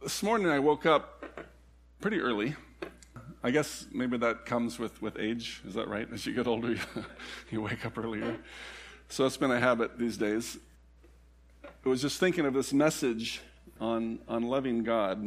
This morning I woke up pretty early. I guess maybe that comes with age. Is that right? As you get older, you wake up earlier. So it's been a habit these days. I was just thinking of this message on loving God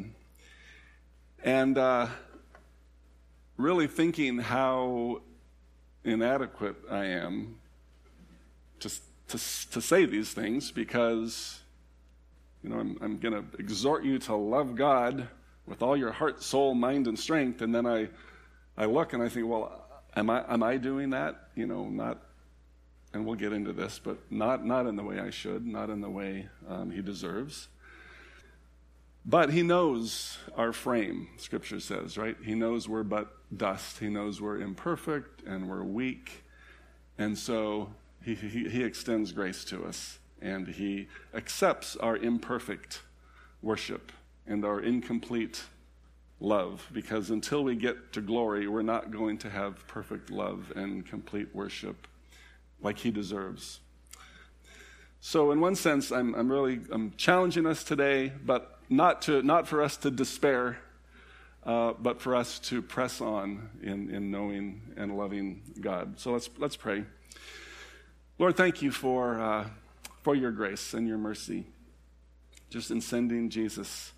and really thinking how inadequate I am to say these things, because I'm going to exhort you to love God with all your heart, soul, mind, and strength. And then I look and I think, well, am I doing that? Not, and we'll get into this, but not in the way I should, not in the way he deserves. But he knows our frame, Scripture says, right? He knows we're but dust. He knows we're imperfect and we're weak. And so he extends grace to us. And he accepts our imperfect worship and our incomplete love, because until we get to glory, we're not going to have perfect love and complete worship like he deserves. So in one sense, I'm challenging us today, but not for us to despair, but for us to press on in knowing and loving God. So let's pray. Lord, thank you for your grace and your mercy, just in sending Jesus.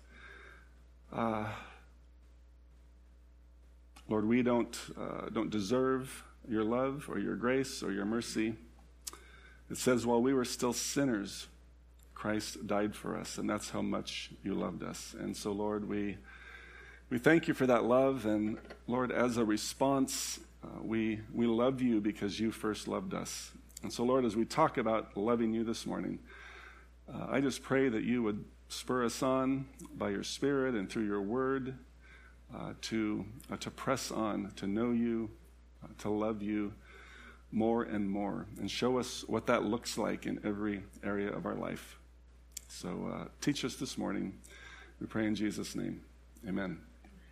Lord, we don't deserve your love or your grace or your mercy. It says, while we were still sinners, Christ died for us, and that's how much you loved us. And so, Lord, we thank you for that love, and Lord, as a response, we love you because you first loved us. And so, Lord, as we talk about loving you this morning, I just pray that you would spur us on by your Spirit and through your word to press on, to know you, to love you more and more, and show us what that looks like in every area of our life. So teach us this morning. We pray in Jesus' name. Amen.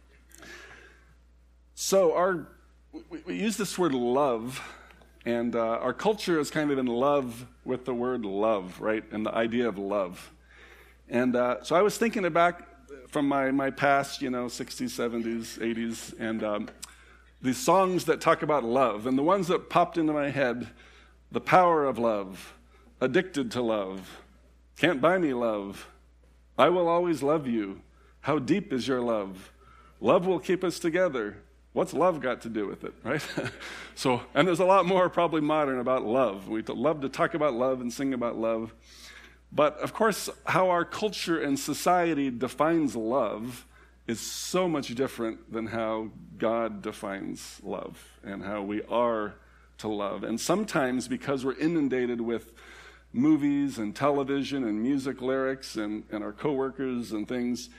So we use this word love. And our culture is kind of in love with the word love, right? And the idea of love. And so I was thinking back from my past, 60s, 70s, 80s, and these songs that talk about love. And the ones that popped into my head, The Power of Love, Addicted to Love, Can't Buy Me Love, I Will Always Love You, How Deep Is Your Love, Love Will Keep Us Together. What's love got to do with it, right? So, and there's a lot more probably modern about love. We love to talk about love and sing about love. But of course, how our culture and society defines love is so much different than how God defines love and how we are to love. And sometimes, because we're inundated with movies and television and music lyrics and our coworkers and things,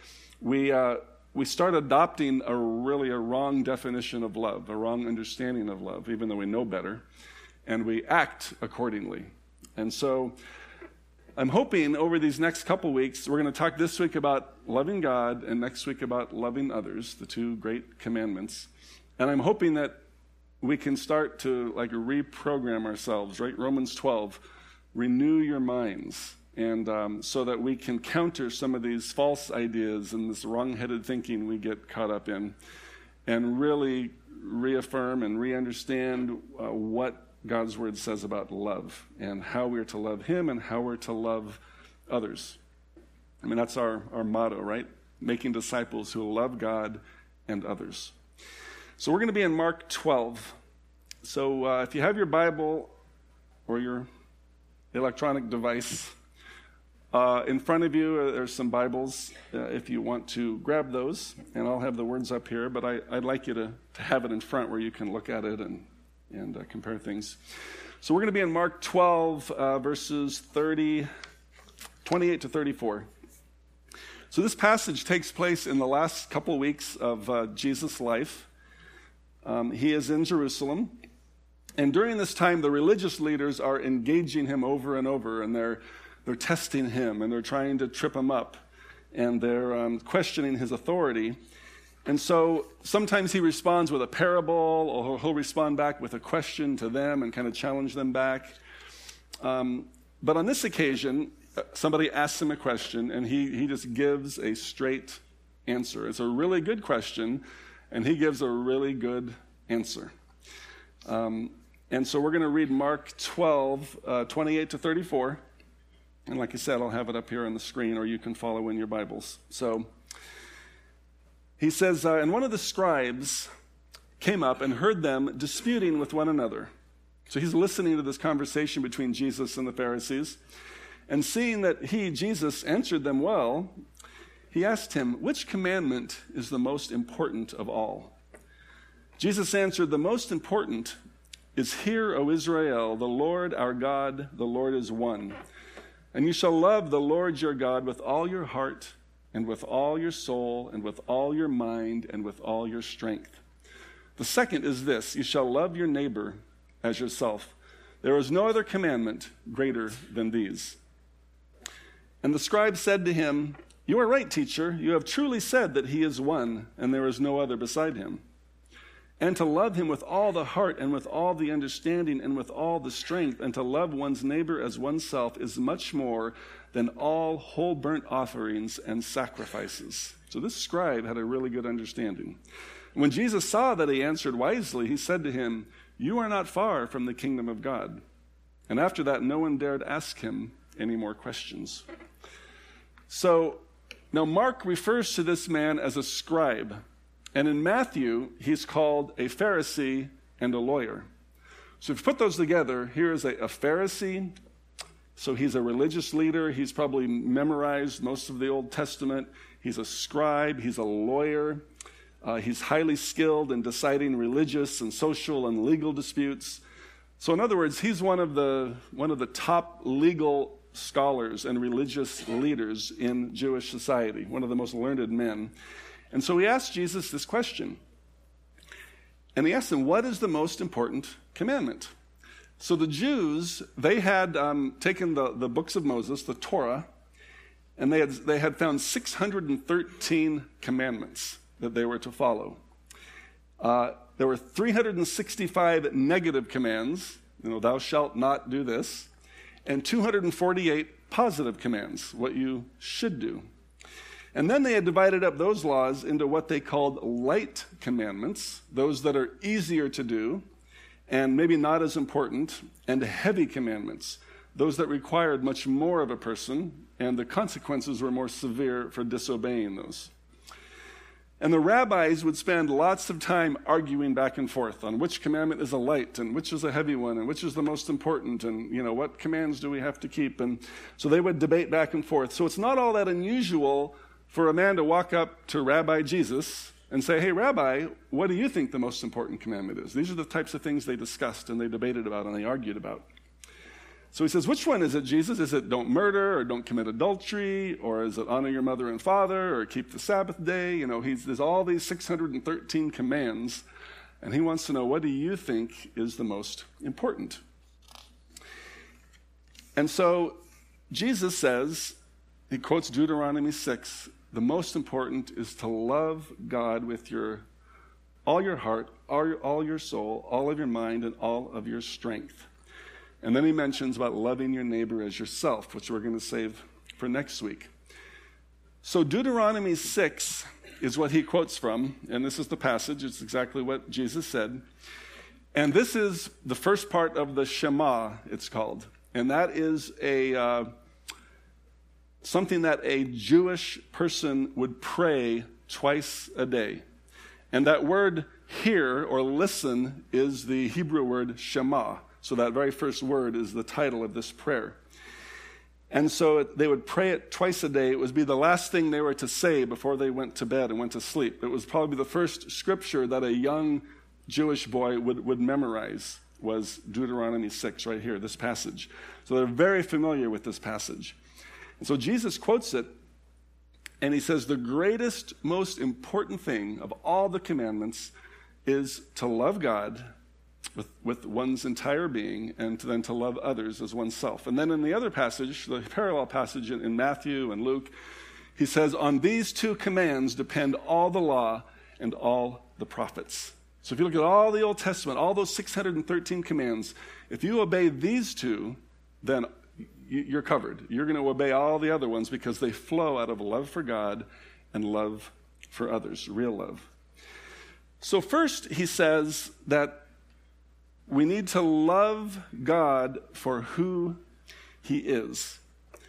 we start adopting a wrong definition of love, a wrong understanding of love, even though we know better, and we act accordingly. And so I'm hoping over these next couple weeks, we're going to talk this week about loving God and next week about loving others, the two great commandments. And I'm hoping that we can start to reprogram ourselves, right? Romans 12, renew your minds. And so that we can counter some of these false ideas and this wrong-headed thinking we get caught up in, and really reaffirm and re-understand what God's word says about love and how we're to love him and how we're to love others. I mean, that's our motto, right? Making disciples who love God and others. So we're going to be in Mark 12. So if you have your Bible or your electronic device, in front of you, there's some Bibles if you want to grab those, and I'll have the words up here, but I'd like you to have it in front where you can look at it and compare things. So we're going to be in Mark 12, verses 28 to 34. So this passage takes place in the last couple weeks of Jesus' life. He is in Jerusalem, and during this time, the religious leaders are engaging him over and over, and they're testing him, and they're trying to trip him up, and they're questioning his authority. And so sometimes he responds with a parable, or he'll respond back with a question to them and kind of challenge them back. But on this occasion, somebody asks him a question, and he just gives a straight answer. It's a really good question, and he gives a really good answer. And so we're going to read Mark 12, 28 to 34. And like I said, I'll have it up here on the screen, or you can follow in your Bibles. So he says, and one of the scribes came up and heard them disputing with one another. So he's listening to this conversation between Jesus and the Pharisees. And seeing that he, Jesus, answered them well, he asked him, which commandment is the most important of all? Jesus answered, the most important is, hear, O Israel, the Lord our God, the Lord is one. And you shall love the Lord your God with all your heart and with all your soul and with all your mind and with all your strength. The second is this, you shall love your neighbor as yourself. There is no other commandment greater than these. And the scribe said to him, you are right, teacher. You have truly said that he is one, and there is no other beside him. And to love him with all the heart and with all the understanding and with all the strength, and to love one's neighbor as oneself is much more than all whole burnt offerings and sacrifices. So this scribe had a really good understanding. When Jesus saw that he answered wisely, he said to him, you are not far from the kingdom of God. And after that, no one dared ask him any more questions. So now Mark refers to this man as a scribe. And in Matthew, he's called a Pharisee and a lawyer. So if you put those together, here is a Pharisee. So he's a religious leader. He's probably memorized most of the Old Testament. He's a scribe. He's a lawyer. He's highly skilled in deciding religious and social and legal disputes. So in other words, he's one of the top legal scholars and religious leaders in Jewish society, one of the most learned men. And so he asked Jesus this question. And he asked him, what is the most important commandment? So the Jews, they had taken the books of Moses, the Torah, and they had found 613 commandments that they were to follow. There were 365 negative commands, thou shalt not do this, and 248 positive commands, what you should do. And then they had divided up those laws into what they called light commandments, those that are easier to do and maybe not as important, and heavy commandments, those that required much more of a person, and the consequences were more severe for disobeying those. And the rabbis would spend lots of time arguing back and forth on which commandment is a light and which is a heavy one and which is the most important and, what commands do we have to keep. And so they would debate back and forth. So it's not all that unusual for a man to walk up to Rabbi Jesus and say, hey, Rabbi, what do you think the most important commandment is? These are the types of things they discussed and they debated about and they argued about. So he says, which one is it, Jesus? Is it don't murder or don't commit adultery? Or is it honor your mother and father or keep the Sabbath day? There's all these 613 commands. And he wants to know, what do you think is the most important? And so Jesus says, he quotes Deuteronomy 6, the most important is to love God with all your heart, all your soul, all of your mind, and all of your strength. And then he mentions about loving your neighbor as yourself, which we're going to save for next week. So Deuteronomy 6 is what he quotes from, and this is the passage. It's exactly what Jesus said. And this is the first part of the Shema, it's called. And that is something that a Jewish person would pray twice a day. And that word hear or listen is the Hebrew word Shema. So that very first word is the title of this prayer. And so they would pray it twice a day. It would be the last thing they were to say before they went to bed and went to sleep. It was probably the first scripture that a young Jewish boy would memorize, was Deuteronomy 6 right here, this passage. So they're very familiar with this passage. And so Jesus quotes it, and he says the greatest, most important thing of all the commandments is to love God with one's entire being, and then to love others as oneself. And then in the other passage, the parallel passage in Matthew and Luke, he says, on these two commands depend all the law and all the prophets. So if you look at all the Old Testament, all those 613 commands, if you obey these two, then you're covered. You're going to obey all the other ones because they flow out of love for God and love for others, real love. So first, he says that we need to love God for who he is.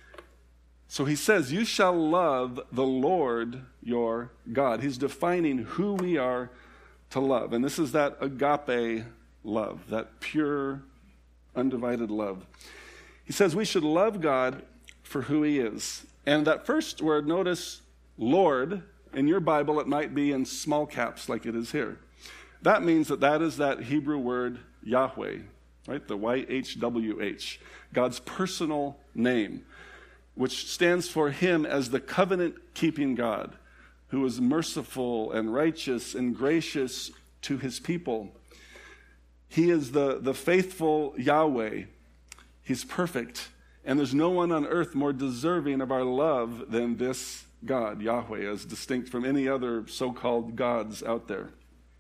So he says, you shall love the Lord your God. He's defining who we are to love. And this is that agape love, that pure, undivided love. He says we should love God for who he is. And that first word, notice Lord. In your Bible, it might be in small caps like it is here. That means that is that Hebrew word Yahweh, right? The YHWH, God's personal name, which stands for him as the covenant-keeping God, who is merciful and righteous and gracious to his people. He is the faithful Yahweh. He's perfect. And there's no one on earth more deserving of our love than this God, Yahweh, as distinct from any other so-called gods out there.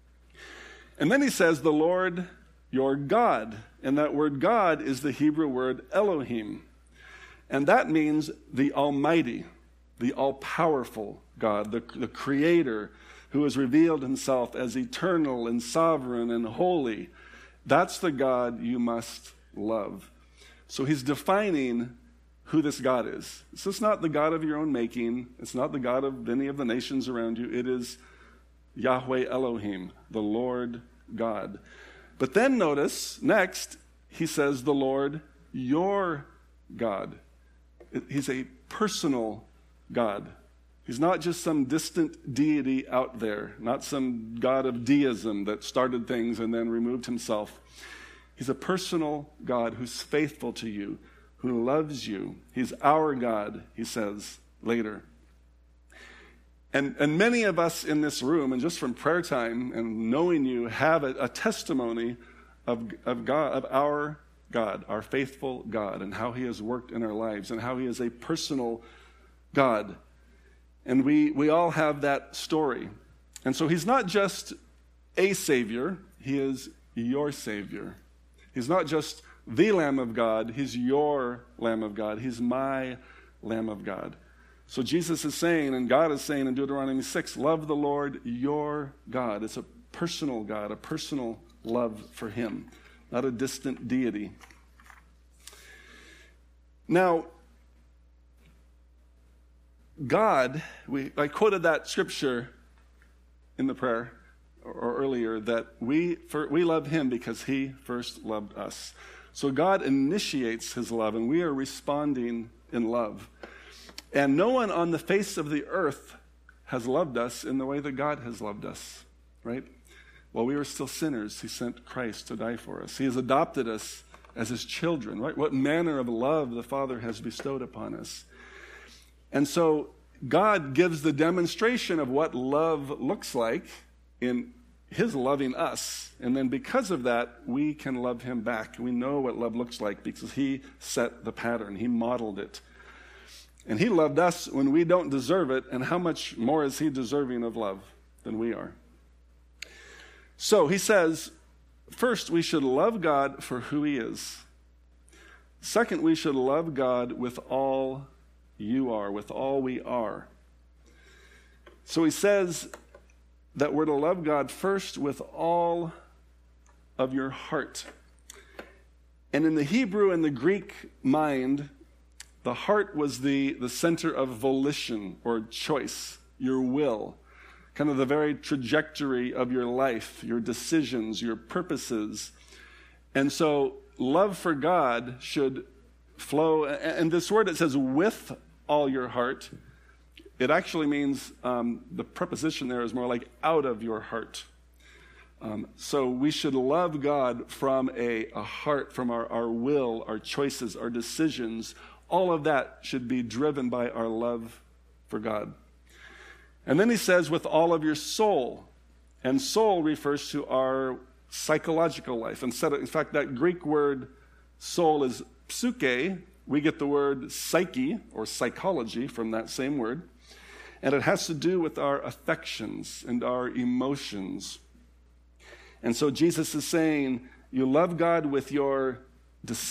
And then he says, the Lord your God. And that word God is the Hebrew word Elohim. And that means the Almighty, the all-powerful God, the Creator who has revealed himself as eternal and sovereign and holy. That's the God you must love. So he's defining who this God is. This is not the God of your own making. It's not the God of any of the nations around you. It is Yahweh Elohim, the Lord God. But then notice, next, he says the Lord your God. He's a personal God. He's not just some distant deity out there, not some God of deism that started things and then removed himself. He's a personal God who's faithful to you, who loves you. He's our God, he says later. And many of us in this room, and just from prayer time and knowing you, have a testimony of God, of our God, our faithful God, and how he has worked in our lives, and how he is a personal God. And we all have that story. And so he's not just a Savior, he is your Savior. He's not just the Lamb of God, he's your Lamb of God. He's my Lamb of God. So Jesus is saying, and God is saying in Deuteronomy 6, love the Lord your God. It's a personal God, a personal love for him, not a distant deity. Now, God, I quoted that scripture in the prayer or earlier, that we love him because he first loved us. So God initiates his love, and we are responding in love. And no one on the face of the earth has loved us in the way that God has loved us, right? While we were still sinners, he sent Christ to die for us. He has adopted us as his children, right? What manner of love the Father has bestowed upon us. And so God gives the demonstration of what love looks like in his loving us. And then because of that, we can love him back. We know what love looks like because he set the pattern. He modeled it. And he loved us when we don't deserve it. And how much more is he deserving of love than we are? So he says, first, we should love God for who he is. Second, we should love God with all you are, with all we are. So he says that we're to love God first with all of your heart. And in the Hebrew and the Greek mind, the heart was the center of volition or choice, your will, kind of the very trajectory of your life, your decisions, your purposes. And so love for God should flow. And this word, it says with all your heart. It actually means, the preposition there is more like out of your heart. So we should love God from a heart, from our will, our choices, our decisions. All of that should be driven by our love for God. And then he says, with all of your soul. And soul refers to our psychological life. In fact, that Greek word soul is psyche. We get the word psyche or psychology from that same word. And it has to do with our affections and our emotions. And so Jesus is saying, you love God with your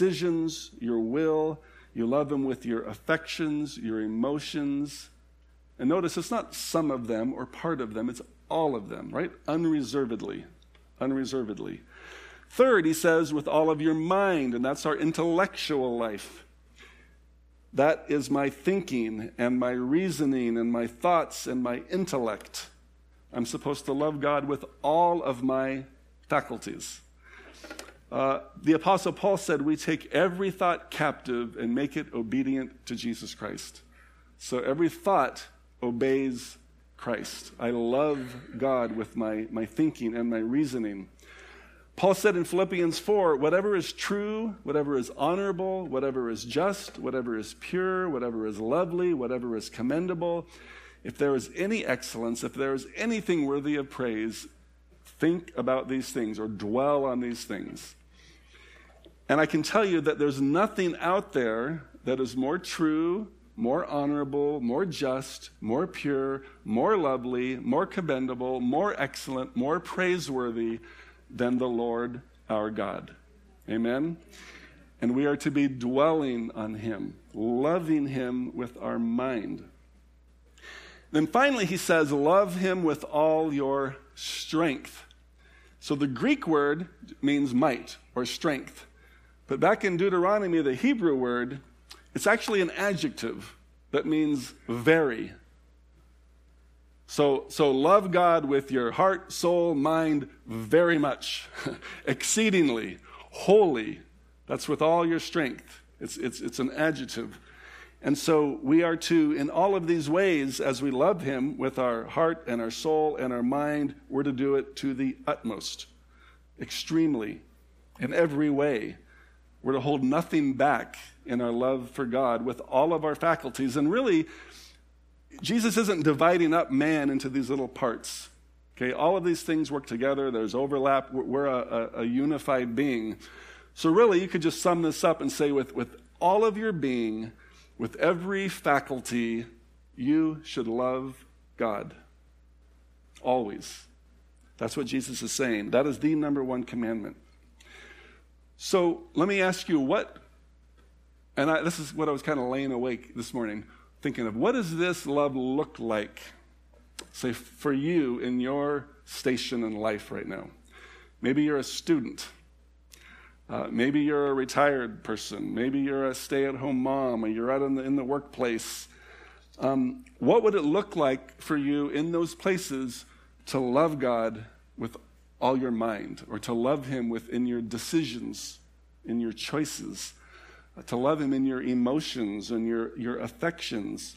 decisions, your will. You love him with your affections, your emotions, And notice it's not some of them or part of them, it's all of them, right? Unreservedly. Unreservedly. Third, he says, with all of your mind, and that's our intellectual life. That is my thinking and my reasoning and my thoughts and my intellect. I'm supposed to love God with all of my faculties. The Apostle Paul said we take every thought captive and make it obedient to Jesus Christ. So every thought obeys Christ. I love God with my thinking and my reasoning. Paul said in Philippians 4, whatever is true, whatever is honorable, whatever is just, whatever is pure, whatever is lovely, whatever is commendable, if there is any excellence, if there is anything worthy of praise, think about these things or dwell on these things. And I can tell you that there's nothing out there that is more true, more honorable, more just, more pure, more lovely, more commendable, more excellent, more praiseworthy than the Lord our God. Amen? And we are to be dwelling on him, loving him with our mind. Then finally he says, love him with all your strength. So the Greek word means might or strength. But back in Deuteronomy, the Hebrew word, it's actually an adjective that means very. So love God with your heart, soul, mind very much, exceedingly, wholly. That's with all your strength. It's an adjective. And so we are to, in all of these ways, as we love him with our heart and our soul and our mind, we're to do it to the utmost, extremely, in every way. We're to hold nothing back in our love for God with all of our faculties. And really, Jesus isn't dividing up man into these little parts. Okay, all of these things work together. There's overlap. We're a unified being. So really, you could just sum this up and say with all of your being, with every faculty, you should love God. Always. That's what Jesus is saying. That is the number one commandment. So let me ask you this is what I was kind of laying awake this morning, thinking of, what does this love look like, say, for you in your station in life right now? Maybe you're a student. Maybe you're a retired person. Maybe you're a stay-at-home mom, or you're out in the workplace. What would it look like for you in those places to love God with all your mind, or to love him within your decisions, in your choices, to love him in your emotions and your affections?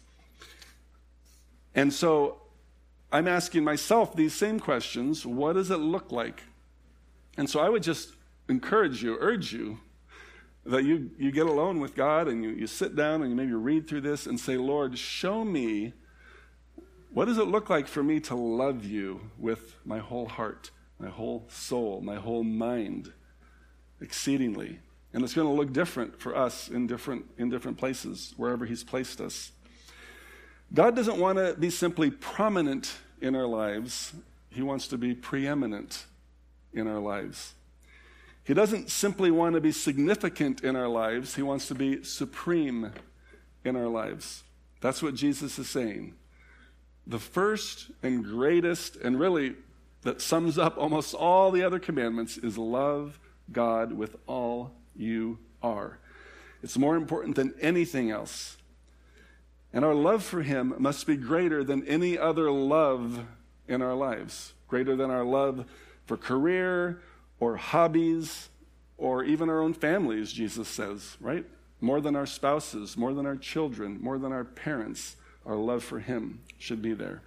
And so I'm asking myself these same questions. What does it look like? And so I would just urge you, that you get alone with God and you sit down and you maybe read through this and say, Lord, show me, what does it look like for me to love you with my whole heart, my whole soul, my whole mind, exceedingly? And it's going to look different for us in different places, wherever he's placed us. God doesn't want to be simply prominent in our lives. He wants to be preeminent in our lives. He doesn't simply want to be significant in our lives. He wants to be supreme in our lives. That's what Jesus is saying. The first and greatest, and really that sums up almost all the other commandments, is love God with all you are. It's more important than anything else. And our love for him must be greater than any other love in our lives, greater than our love for career or hobbies or even our own families, Jesus says, right? More than our spouses, more than our children, more than our parents, our love for him should be there.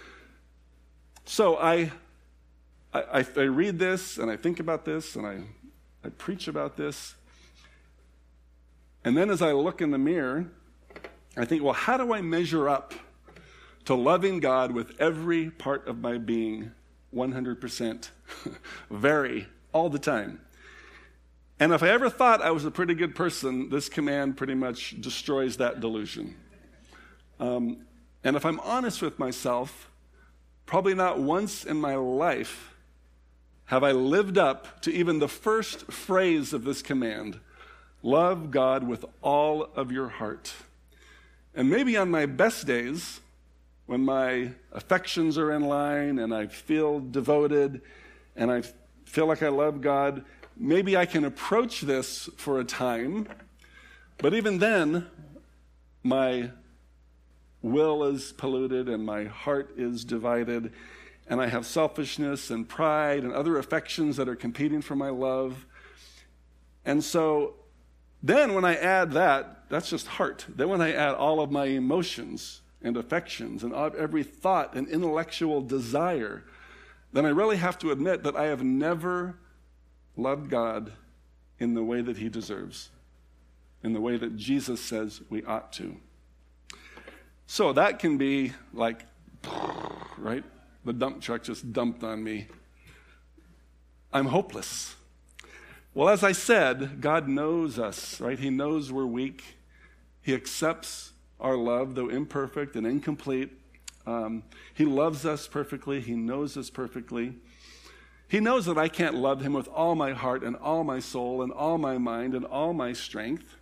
So I read this and I think about this and I preach about this. And then as I look in the mirror, I think, well, how do I measure up to loving God with every part of my being 100%, very, all the time? And if I ever thought I was a pretty good person, this command pretty much destroys that delusion. And if I'm honest with myself, probably not once in my life have I lived up to even the first phrase of this command, love God with all of your heart. And maybe on my best days, when my affections are in line and I feel devoted and I feel like I love God, maybe I can approach this for a time, but even then, my will is polluted and my heart is divided, and I have selfishness and pride and other affections that are competing for my love. And so then when I add that, that's just heart. Then when I add all of my emotions and affections and every thought and intellectual desire, then I really have to admit that I have never loved God in the way that he deserves, in the way that Jesus says we ought to. So that can be like, right? The dump truck just dumped on me. I'm hopeless. Well, as I said, God knows us, right? He knows we're weak. He accepts our love, though imperfect and incomplete. He loves us perfectly. He knows us perfectly. He knows that I can't love him with all my heart and all my soul and all my mind and all my strength.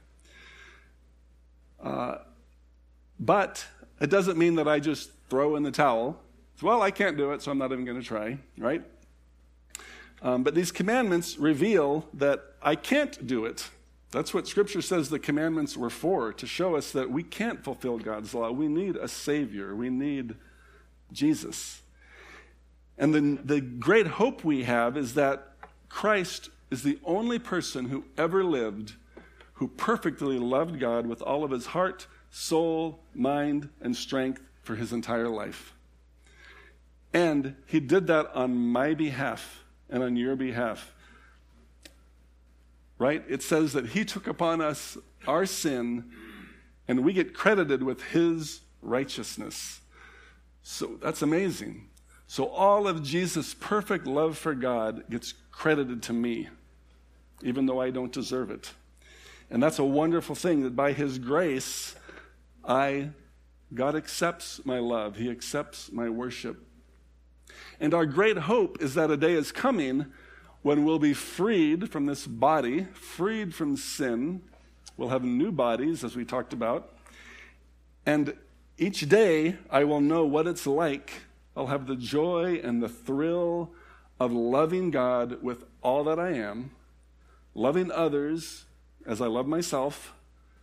But it doesn't mean that I just throw in the towel. Well, I can't do it, so I'm not even going to try, right? But these commandments reveal that I can't do it. That's what Scripture says the commandments were for, to show us that we can't fulfill God's law. We need a Savior. We need Jesus. And the great hope we have is that Christ is the only person who ever lived who perfectly loved God with all of his heart, soul, mind, and strength for his entire life. And he did that on my behalf and on your behalf. Right? It says that he took upon us our sin, and we get credited with his righteousness. So that's amazing. So all of Jesus' perfect love for God gets credited to me, even though I don't deserve it. And that's a wonderful thing, that by his grace, God accepts my love. He accepts my worship. And our great hope is that a day is coming when we'll be freed from this body, freed from sin. We'll have new bodies, as we talked about. And each day, I will know what it's like. I'll have the joy and the thrill of loving God with all that I am, loving others as I love myself,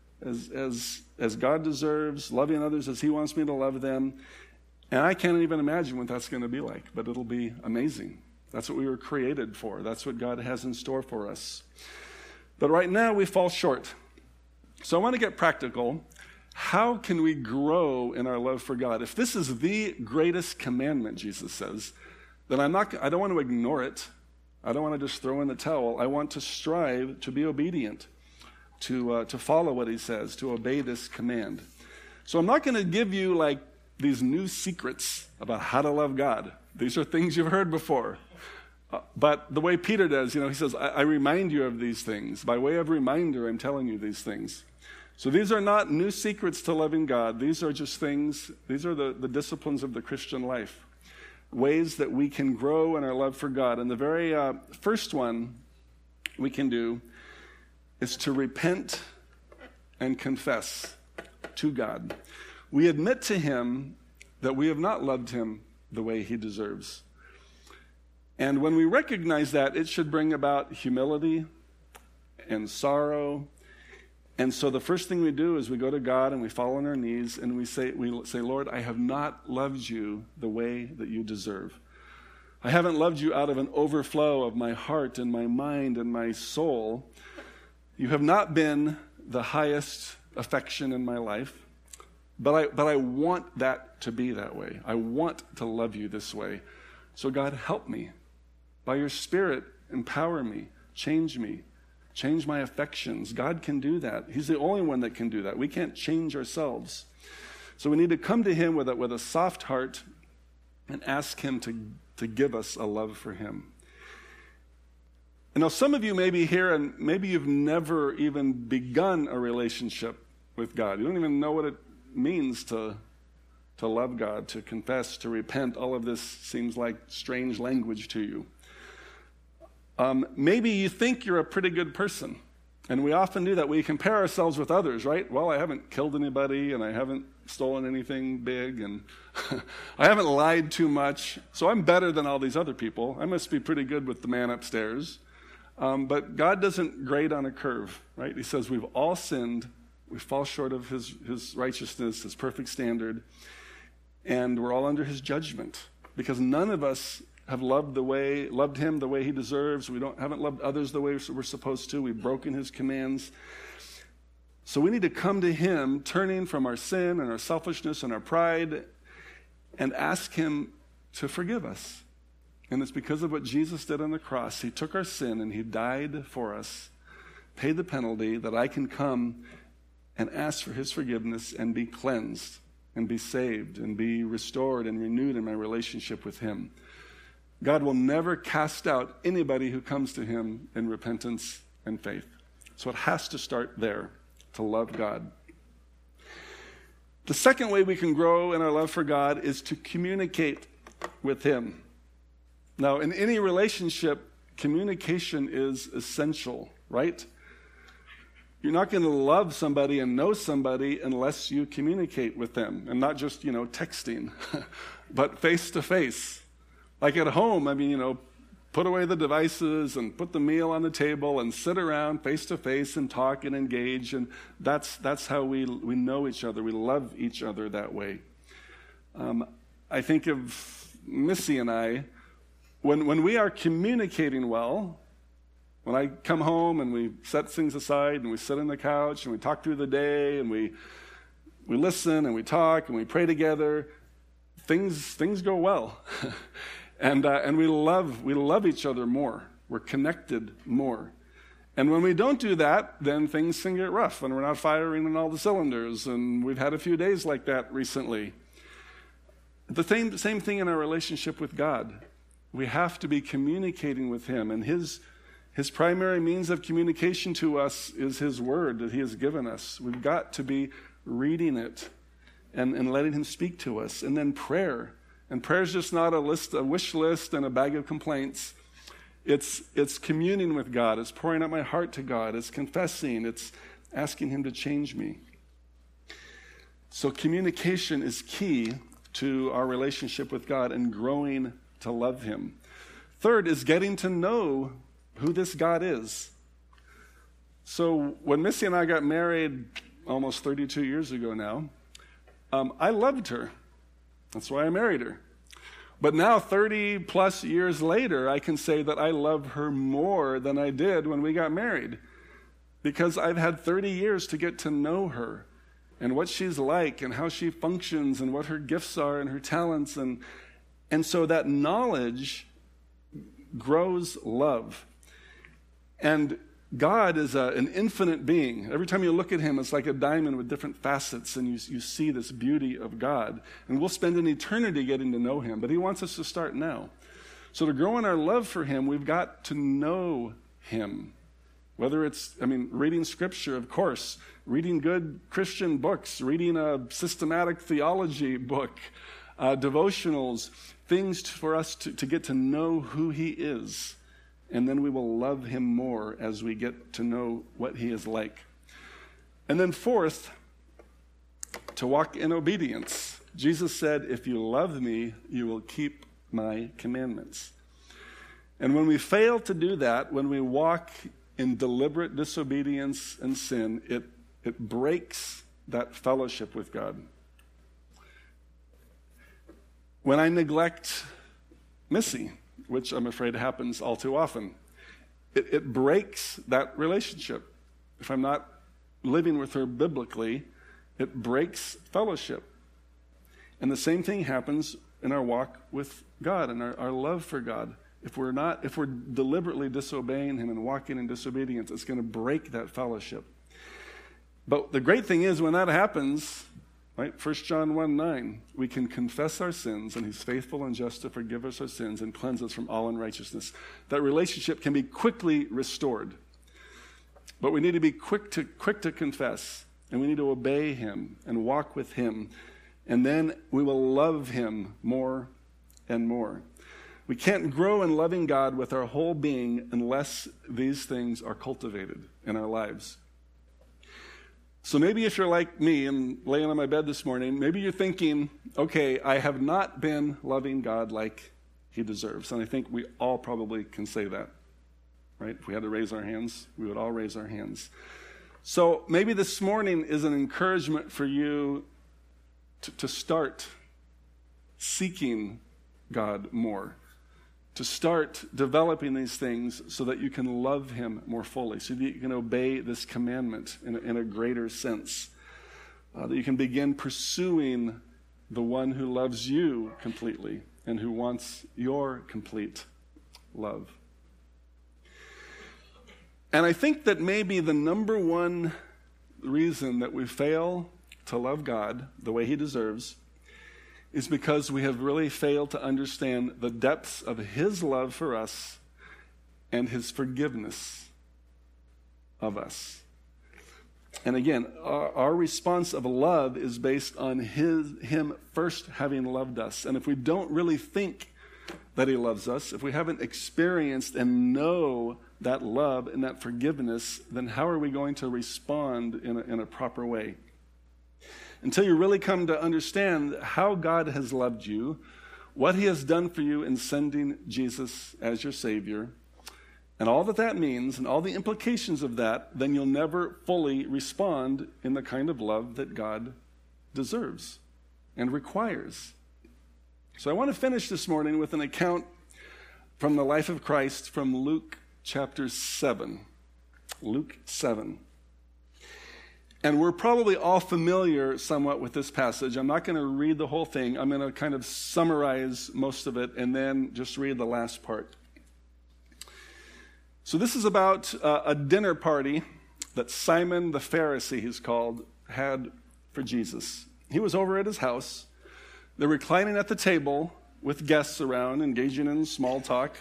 as God deserves, loving others as he wants me to love them. And I can't even imagine what that's going to be like, but it'll be amazing. That's what we were created for. That's what God has in store for us. But right now, we fall short. So I want to get practical. How can we grow in our love for God? If this is the greatest commandment, Jesus says, then I don't want to ignore it. I don't want to just throw in the towel. I want to strive to be obedient, to follow what he says, to obey this command. So I'm not going to give you like these new secrets about how to love God. These are things you've heard before. But the way Peter does, he says, I remind you of these things. By way of reminder, I'm telling you these things. So these are not new secrets to loving God. These are just things, these are the disciplines of the Christian life. Ways that we can grow in our love for God. And the very first one we can do is to repent and confess to God. We admit to him that we have not loved him the way he deserves. And when we recognize that, it should bring about humility and sorrow. And so the first thing we do is we go to God and we fall on our knees and we say, Lord, I have not loved you the way that you deserve. I haven't loved you out of an overflow of my heart and my mind and my soul. You have not been the highest affection in my life. But I want that to be that way. I want to love you this way. So God, help me. By your Spirit, empower me, change my affections. God can do that. He's the only one that can do that. We can't change ourselves. So we need to come to him with a soft heart and ask him to give us a love for him. And now some of you may be here and maybe you've never even begun a relationship with God. You don't even know what it means to love God, to confess, to repent. All of this seems like strange language to you. Maybe you think you're a pretty good person, And we often do that. We compare ourselves with others, right? Well, I haven't killed anybody, and I haven't stolen anything big, and I haven't lied too much, so I'm better than all these other people. I must be pretty good with the man upstairs. But God doesn't grade on a curve, right? He says we've all sinned. We fall short of his righteousness, his perfect standard, and we're all under his judgment because none of us have loved him the way he deserves. We haven't loved others the way we're supposed to. We've broken his commands. So we need to come to him, turning from our sin and our selfishness and our pride, and ask him to forgive us. And it's because of what Jesus did on the cross. He took our sin and he died for us, paid the penalty that I can come and ask for his forgiveness and be cleansed and be saved and be restored and renewed in my relationship with him. God will never cast out anybody who comes to him in repentance and faith. So it has to start there, to love God. The second way we can grow in our love for God is to communicate with him. Now, in any relationship, communication is essential, right? You're not going to love somebody and know somebody unless you communicate with them, and not just, texting, but face to face. Like at home, put away the devices and put the meal on the table and sit around face to face and talk and engage, and that's how we know each other. We love each other that way. I think of Missy and I, when we are communicating well, when I come home and we set things aside and we sit on the couch and we talk through the day and we listen and we talk and we pray together, things go well. And we love each other more. We're connected more. And when we don't do that, then things can get rough and we're not firing on all the cylinders. And we've had a few days like that recently. The same thing in our relationship with God. We have to be communicating with him. And his primary means of communication to us is his word that he has given us. We've got to be reading it and letting him speak to us. And then prayer. And prayer is just not a wish list and a bag of complaints. It's communing with God. It's pouring out my heart to God. It's confessing. It's asking him to change me. So communication is key to our relationship with God and growing to love him. Third is getting to know who this God is. So when Missy and I got married almost 32 years ago now, I loved her. That's why I married her. But now, 30 plus years later, I can say that I love her more than I did when we got married. Because I've had 30 years to get to know her and what she's like and how she functions and what her gifts are and her talents. And so that knowledge grows love. And God is an infinite being. Every time you look at him, it's like a diamond with different facets, and you see this beauty of God. And we'll spend an eternity getting to know him, but he wants us to start now. So to grow in our love for him, we've got to know him. Whether it's, reading scripture, of course, reading good Christian books, reading a systematic theology book, devotionals, things for us to get to know who he is. And then we will love him more as we get to know what he is like. And then fourth, to walk in obedience. Jesus said, if you love me, you will keep my commandments. And when we fail to do that, when we walk in deliberate disobedience and sin, it breaks that fellowship with God. When I neglect Missy, which I'm afraid happens all too often, it breaks that relationship. If I'm not living with her biblically, it breaks fellowship. And the same thing happens in our walk with God and our love for God. If we're deliberately disobeying him and walking in disobedience, it's going to break that fellowship. But the great thing is when that happens, right? 1 John 1:9, we can confess our sins, and he's faithful and just to forgive us our sins and cleanse us from all unrighteousness. That relationship can be quickly restored. But we need to be quick to confess, and we need to obey him and walk with him, and then we will love him more and more. We can't grow in loving God with our whole being unless these things are cultivated in our lives. So maybe if you're like me and laying on my bed this morning, maybe you're thinking, okay, I have not been loving God like he deserves. And I think we all probably can say that, right? If we had to raise our hands, we would all raise our hands. So maybe this morning is an encouragement for you to start seeking God more, to start developing these things so that you can love him more fully, so that you can obey this commandment in a greater sense, that you can begin pursuing the one who loves you completely and who wants your complete love. And I think that maybe the number one reason that we fail to love God the way he deserves is because we have really failed to understand the depths of his love for us and his forgiveness of us. And again, our response of love is based on him first having loved us. And if we don't really think that he loves us, if we haven't experienced and know that love and that forgiveness, then how are we going to respond in a proper way? Until you really come to understand how God has loved you, what he has done for you in sending Jesus as your Savior, and all that means, and all the implications of that, then you'll never fully respond in the kind of love that God deserves and requires. So I want to finish this morning with an account from the life of Christ from Luke chapter 7. Luke 7. And we're probably all familiar somewhat with this passage. I'm not going to read the whole thing. I'm going to kind of summarize most of it and then just read the last part. So this is about a dinner party that Simon the Pharisee, he's called, had for Jesus. He was over at his house. They're reclining at the table with guests around, engaging in small talk.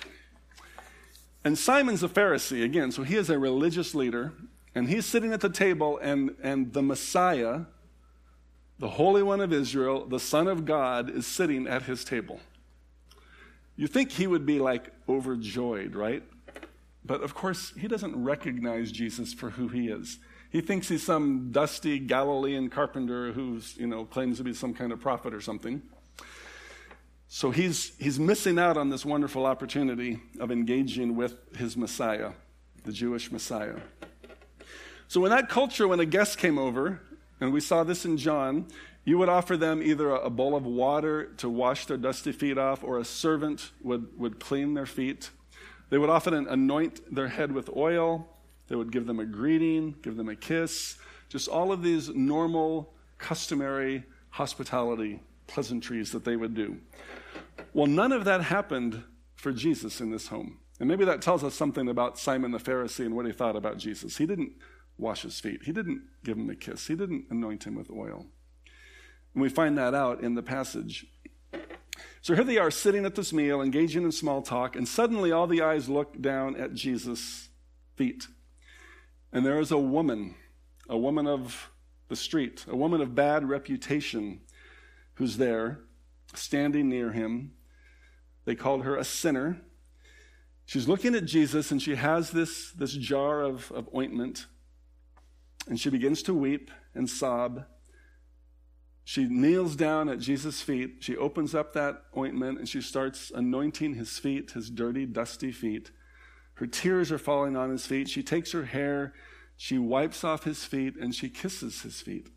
And Simon's a Pharisee, again, so he is a religious leader. And he's sitting at the table, and the Messiah, the Holy One of Israel, the Son of God, is sitting at his table. You think he would be like overjoyed, right? But of course, he doesn't recognize Jesus for who he is. He thinks he's some dusty Galilean carpenter who's, claims to be some kind of prophet or something. So he's missing out on this wonderful opportunity of engaging with his Messiah, the Jewish Messiah. So in that culture, when a guest came over, and we saw this in John, you would offer them either a bowl of water to wash their dusty feet off, or a servant would clean their feet. They would often anoint their head with oil. They would give them a greeting, give them a kiss. Just all of these normal, customary hospitality pleasantries that they would do. Well, none of that happened for Jesus in this home. And maybe that tells us something about Simon the Pharisee and what he thought about Jesus. He didn't wash his feet. He didn't give him a kiss. He didn't anoint him with oil. And we find that out in the passage. So here they are sitting at this meal, engaging in small talk, and suddenly all the eyes look down at Jesus' feet. And there is a woman of the street, a woman of bad reputation who's there, standing near him. They called her a sinner. She's looking at Jesus, and she has this jar of ointment. And she begins to weep and sob. She kneels down at Jesus' feet. She opens up that ointment and she starts anointing his feet, his dirty, dusty feet. Her tears are falling on his feet. She takes her hair, she wipes off his feet, and she kisses his feet.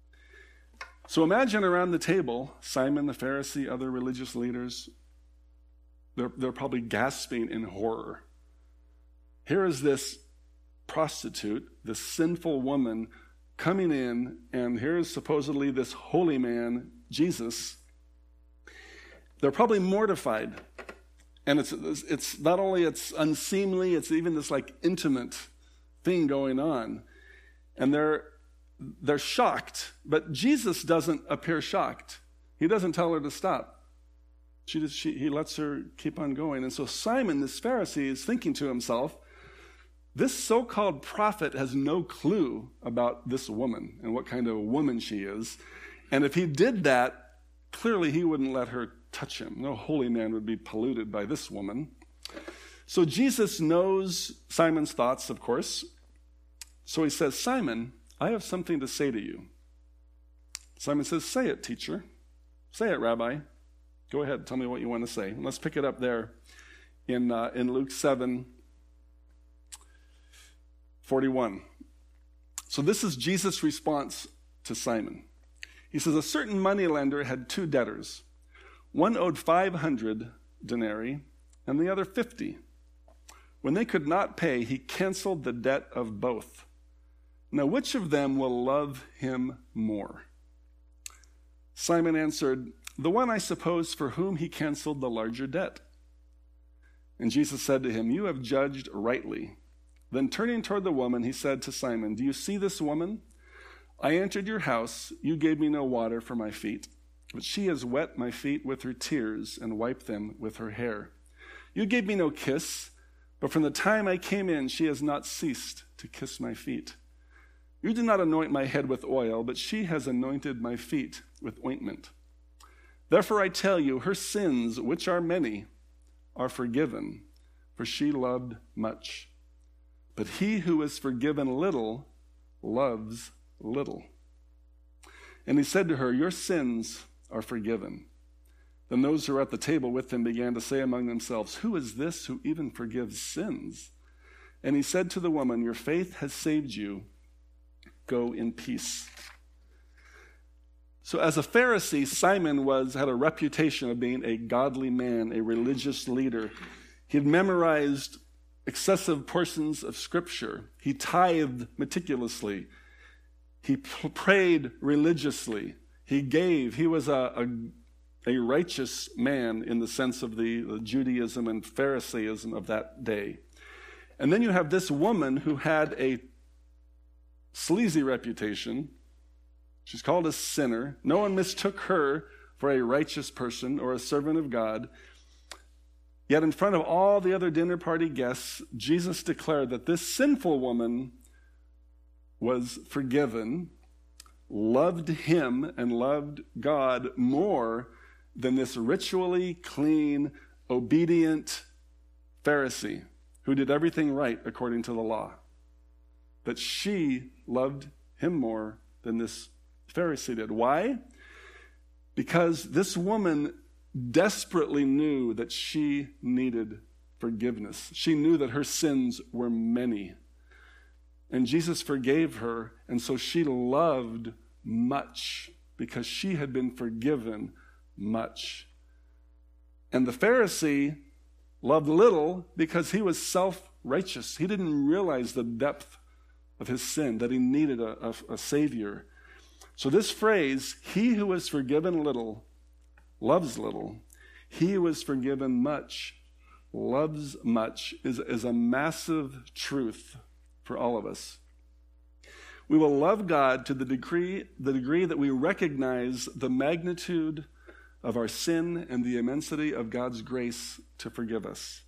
So imagine around the table, Simon the Pharisee, other religious leaders, they're probably gasping in horror. Here is this prostitute, this sinful woman, coming in, and here's supposedly this holy man, Jesus. They're probably mortified. And it's not only it's unseemly, it's even this like intimate thing going on. And they're shocked, but Jesus doesn't appear shocked. He doesn't tell her to stop. He lets her keep on going. And so Simon, this Pharisee, is thinking to himself, this so-called prophet has no clue about this woman and what kind of woman she is. And if he did that, clearly he wouldn't let her touch him. No holy man would be polluted by this woman. So Jesus knows Simon's thoughts, of course. So he says, Simon, I have something to say to you. Simon says, say it, teacher. Say it, Rabbi. Go ahead, tell me what you want to say. And let's pick it up there in Luke 7:41. So this is Jesus' response to Simon. He says, a certain moneylender had 2 debtors. One owed 500 denarii and the other 50. When they could not pay, he canceled the debt of both. Now, which of them will love him more? Simon answered, the one, I suppose, for whom he canceled the larger debt. And Jesus said to him, you have judged rightly. Then turning toward the woman, he said to Simon, do you see this woman? I entered your house. You gave me no water for my feet, but she has wet my feet with her tears and wiped them with her hair. You gave me no kiss, but from the time I came in, she has not ceased to kiss my feet. You did not anoint my head with oil, but she has anointed my feet with ointment. Therefore I tell you, her sins, which are many, are forgiven, for she loved much. But he who is forgiven little loves little. And he said to her, your sins are forgiven. Then those who were at the table with him began to say among themselves, who is this who even forgives sins? And he said to the woman, your faith has saved you. Go in peace. So as a Pharisee, Simon had a reputation of being a godly man, a religious leader. He had memorized excessive portions of Scripture. He tithed meticulously. He prayed religiously. He gave. He was a righteous man in the sense of the Judaism and Pharisaism of that day. And then you have this woman who had a sleazy reputation. She's called a sinner. No one mistook her for a righteous person or a servant of God. Yet in front of all the other dinner party guests, Jesus declared that this sinful woman was forgiven, loved him, and loved God more than this ritually clean, obedient Pharisee who did everything right according to the law. That she loved him more than this Pharisee did. Why? Because this woman desperately knew that she needed forgiveness. She knew that her sins were many. And Jesus forgave her, and so she loved much because she had been forgiven much. And the Pharisee loved little because he was self-righteous. He didn't realize the depth of his sin, that he needed a Savior. So this phrase, he who is forgiven little loves little, he who is forgiven much loves much, is a massive truth for all of us. We will love God to the degree that we recognize the magnitude of our sin and the immensity of God's grace to forgive us.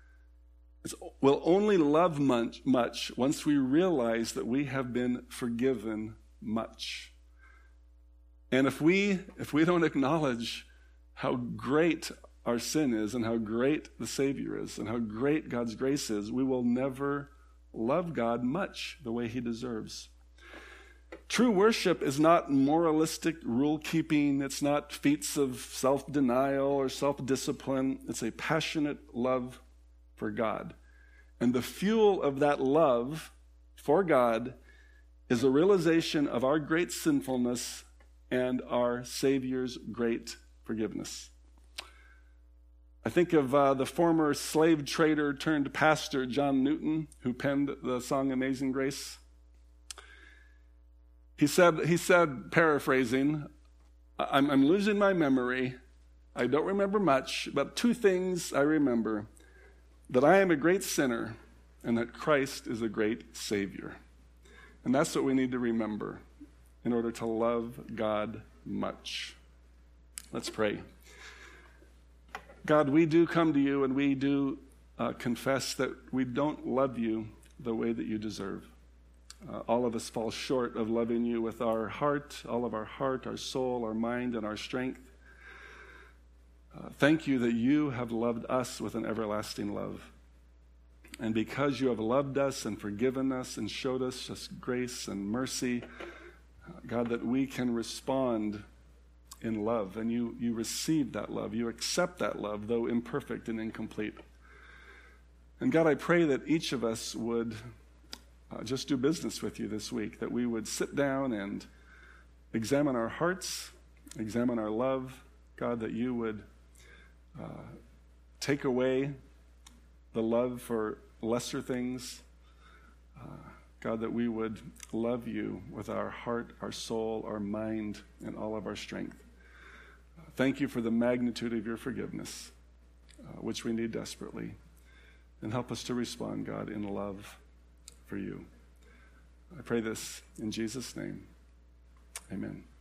We'll only love much once we realize that we have been forgiven much. And if we don't acknowledge how great our sin is and how great the Savior is and how great God's grace is, we will never love God much the way he deserves. True worship is not moralistic rule-keeping. It's not feats of self-denial or self-discipline. It's a passionate love for God. And the fuel of that love for God is a realization of our great sinfulness and our Savior's great forgiveness. I think of the former slave trader turned pastor John Newton, who penned the song Amazing Grace. He said, paraphrasing, I'm losing my memory. I don't remember much, but 2 things I remember: that I am a great sinner and that Christ is a great Savior. And that's what we need to remember in order to love God much. Let's pray. God, we do come to you and we do confess that we don't love you the way that you deserve. All of us fall short of loving you with our heart, all of our heart, our soul, our mind, and our strength. Thank you that you have loved us with an everlasting love. And because you have loved us and forgiven us and showed us just grace and mercy, God, that we can respond in love. And you receive that love. You accept that love, though imperfect and incomplete. And God, I pray that each of us would just do business with you this week, that we would sit down and examine our hearts, examine our love. God, that you would take away the love for lesser things. God, that we would love you with our heart, our soul, our mind, and all of our strength. Thank you for the magnitude of your forgiveness, which we need desperately. And help us to respond, God, in love for you. I pray this in Jesus' name. Amen.